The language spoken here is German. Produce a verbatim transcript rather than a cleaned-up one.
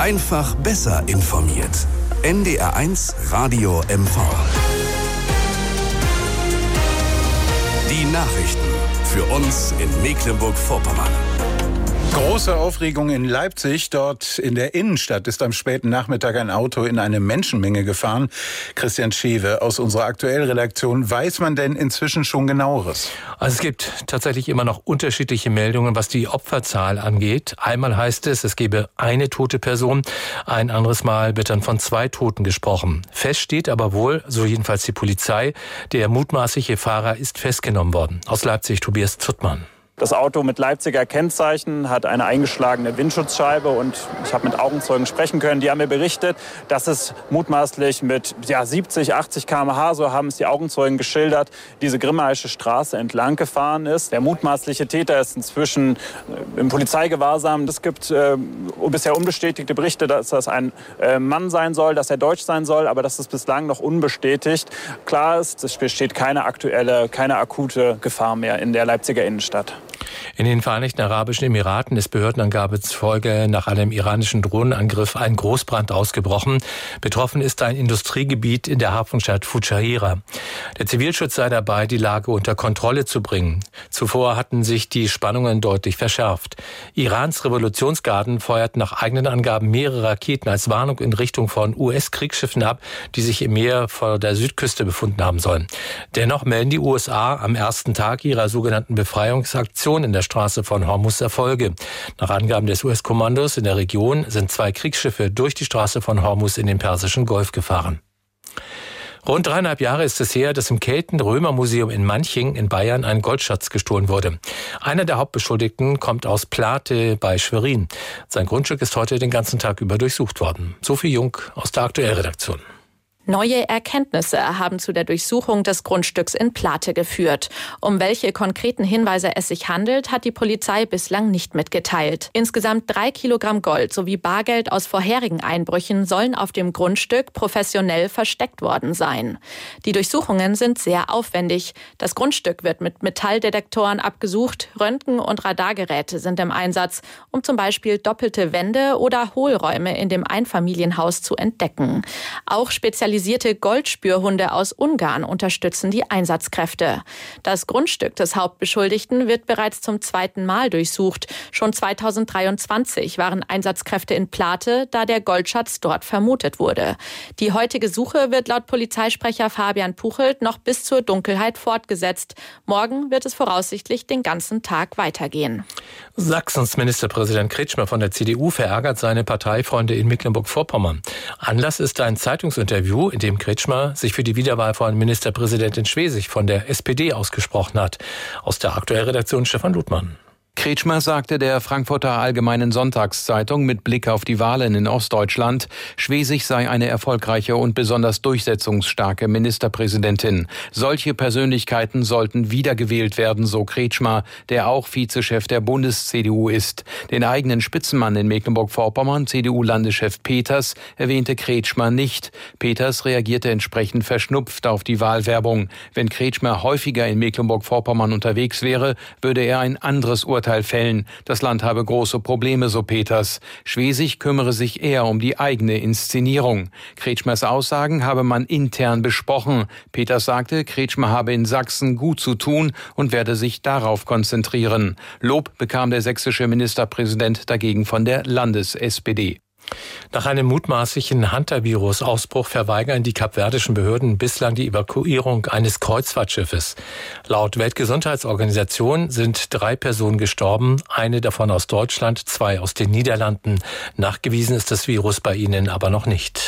Einfach besser informiert. N D R eins Radio M V. Die Nachrichten für uns in Mecklenburg-Vorpommern. Große Aufregung in Leipzig. Dort in der Innenstadt ist am späten Nachmittag ein Auto in eine Menschenmenge gefahren. Christian Schewe aus unserer Aktuellredaktion. Weiß man denn inzwischen schon Genaueres? Also es gibt tatsächlich immer noch unterschiedliche Meldungen, was die Opferzahl angeht. Einmal heißt es, es gebe eine tote Person. Ein anderes Mal wird dann von zwei Toten gesprochen. Fest steht aber wohl, so jedenfalls die Polizei, der mutmaßliche Fahrer ist festgenommen worden. Aus Leipzig Tobias Zürtmann. Das Auto mit Leipziger Kennzeichen hat eine eingeschlagene Windschutzscheibe und ich habe mit Augenzeugen sprechen können. Die haben mir berichtet, dass es mutmaßlich mit ja, siebzig, achtzig Kilometer pro Stunde, so haben es die Augenzeugen geschildert, diese Grimmaische Straße entlang gefahren ist. Der mutmaßliche Täter ist inzwischen im Polizeigewahrsam. Es gibt äh, bisher unbestätigte Berichte, dass das ein äh, Mann sein soll, dass er deutsch sein soll, aber das ist bislang noch unbestätigt. Klar ist, es besteht keine aktuelle, keine akute Gefahr mehr in der Leipziger Innenstadt. In den Vereinigten Arabischen Emiraten ist Behördenangabe zufolge nach einem iranischen Drohnenangriff ein Großbrand ausgebrochen. Betroffen ist ein Industriegebiet in der Hafenstadt Fujairah. Der Zivilschutz sei dabei, die Lage unter Kontrolle zu bringen. Zuvor hatten sich die Spannungen deutlich verschärft. Irans Revolutionsgarden feuert nach eigenen Angaben mehrere Raketen als Warnung in Richtung von U S-Kriegsschiffen ab, die sich im Meer vor der Südküste befunden haben sollen. Dennoch melden die U S A am ersten Tag ihrer sogenannten Befreiungsaktion in der Straße von Hormuz Erfolge. Nach Angaben des U S-Kommandos in der Region sind zwei Kriegsschiffe durch die Straße von Hormuz in den Persischen Golf gefahren. Rund dreieinhalb Jahre ist es her, dass im Kelten-Römer-Museum in Manching in Bayern ein Goldschatz gestohlen wurde. Einer der Hauptbeschuldigten kommt aus Plate bei Schwerin. Sein Grundstück ist heute den ganzen Tag über durchsucht worden. Sophie Jung aus der Aktuellredaktion. Neue Erkenntnisse haben zu der Durchsuchung des Grundstücks in Plate geführt. Um welche konkreten Hinweise es sich handelt, hat die Polizei bislang nicht mitgeteilt. Insgesamt drei Kilogramm Gold sowie Bargeld aus vorherigen Einbrüchen sollen auf dem Grundstück professionell versteckt worden sein. Die Durchsuchungen sind sehr aufwendig. Das Grundstück wird mit Metalldetektoren abgesucht. Röntgen- und Radargeräte sind im Einsatz, um zum Beispiel doppelte Wände oder Hohlräume in dem Einfamilienhaus zu entdecken. Auch spezialisierte Goldspürhunde aus Ungarn unterstützen die Einsatzkräfte. Das Grundstück des Hauptbeschuldigten wird bereits zum zweiten Mal durchsucht. Schon zweitausenddreiundzwanzig waren Einsatzkräfte in Plate, da der Goldschatz dort vermutet wurde. Die heutige Suche wird laut Polizeisprecher Fabian Puchelt noch bis zur Dunkelheit fortgesetzt. Morgen wird es voraussichtlich den ganzen Tag weitergehen. Sachsens Ministerpräsident Kretschmer von der C D U verärgert seine Parteifreunde in Mecklenburg-Vorpommern. Anlass ist ein Zeitungsinterview, in dem Kretschmer sich für die Wiederwahl von Ministerpräsidentin Schwesig von der S P D ausgesprochen hat. Aus der Aktuellredaktion Stefan Ludmann. Kretschmer sagte der Frankfurter Allgemeinen Sonntagszeitung mit Blick auf die Wahlen in Ostdeutschland, Schwesig sei eine erfolgreiche und besonders durchsetzungsstarke Ministerpräsidentin. Solche Persönlichkeiten sollten wiedergewählt werden, so Kretschmer, der auch Vizechef der Bundes-C D U ist. Den eigenen Spitzenmann in Mecklenburg-Vorpommern, C D U-Landeschef Peters, erwähnte Kretschmer nicht. Peters reagierte entsprechend verschnupft auf die Wahlwerbung. Wenn Kretschmer häufiger in Mecklenburg-Vorpommern unterwegs wäre, würde er ein anderes Urteil fällen. Das Land habe große Probleme, so Peters. Schwesig kümmere sich eher um die eigene Inszenierung. Kretschmers Aussagen habe man intern besprochen. Peters sagte, Kretschmer habe in Sachsen gut zu tun und werde sich darauf konzentrieren. Lob bekam der sächsische Ministerpräsident dagegen von der Landes-S P D. Nach einem mutmaßlichen Hunter-Virus-Ausbruch verweigern die kapverdischen Behörden bislang die Evakuierung eines Kreuzfahrtschiffes. Laut Weltgesundheitsorganisation sind drei Personen gestorben, eine davon aus Deutschland, zwei aus den Niederlanden. Nachgewiesen ist das Virus bei ihnen aber noch nicht.